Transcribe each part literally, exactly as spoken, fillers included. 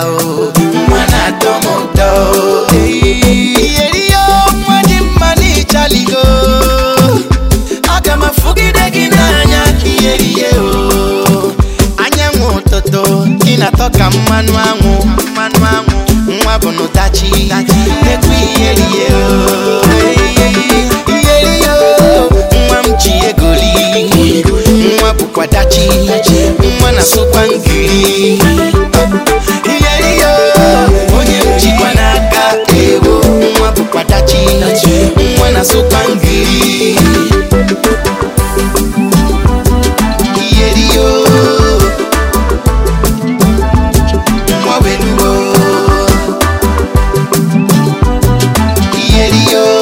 o mwana tomoto yeriyo mwadi mani chaligo aga mafugide ginanya yeriye o anya ngototo inatoka manu angu manu angu nwa bono tachi nekwi yeriye o yeriyo nwa mchie goli nwa bukwa dachi nwa na sokwa ngiri yeriyo onye mchikwa n'aka ewo nwa bukwa dachi nwa na sokwa ngiri yeriyo nwa wenuwo yeriyo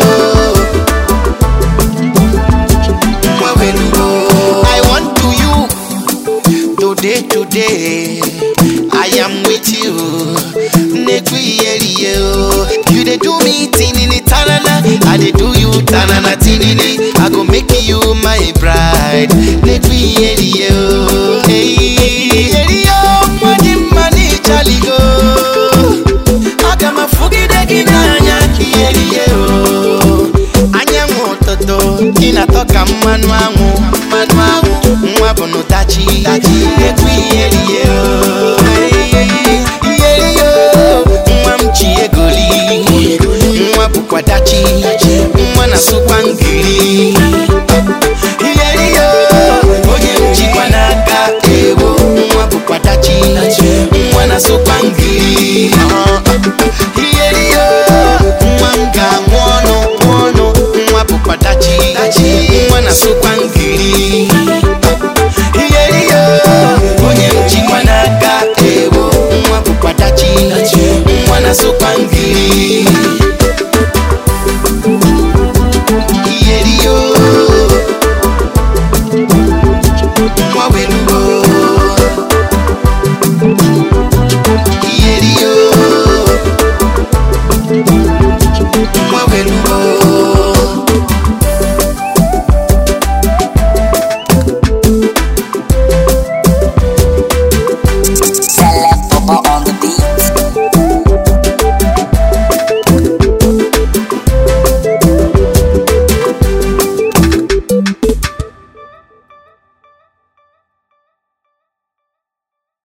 nwa wenuwo. I want to you today today I am with you nekwi yeriyo you dey do me tinini tanana I dey do you tanana tinini I go make you my bride nekwi yeriyo hey yeriyo mwadi mani chaligo aga mafugide ginanya yeriyo anya ngototo inatoka manu